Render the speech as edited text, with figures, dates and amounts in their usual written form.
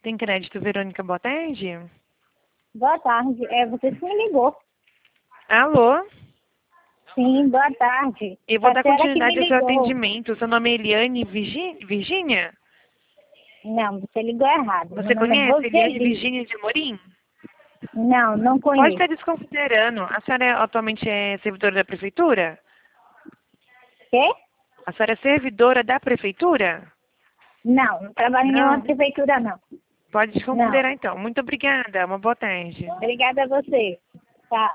Tem crédito, Verônica, boa tarde. Boa tarde. Você que me ligou. Alô? Sim, boa tarde. Eu vou A dar senhora que continuidade me ao seu ligou. atendimento. Seu nome é Eliane Virgínia? Não, você ligou errado. Você Meu nome é conhece Eliane Roseli. Virgínia de Amorim? Não, não Pode conheço. estar desconsiderando. A senhora atualmente é servidora da prefeitura? Quê? A senhora é servidora da prefeitura? Não, não trabalho em nenhuma Não. prefeitura, não. Pode Não. desconsiderar então. Muito obrigada. Uma boa tarde. Obrigada a você.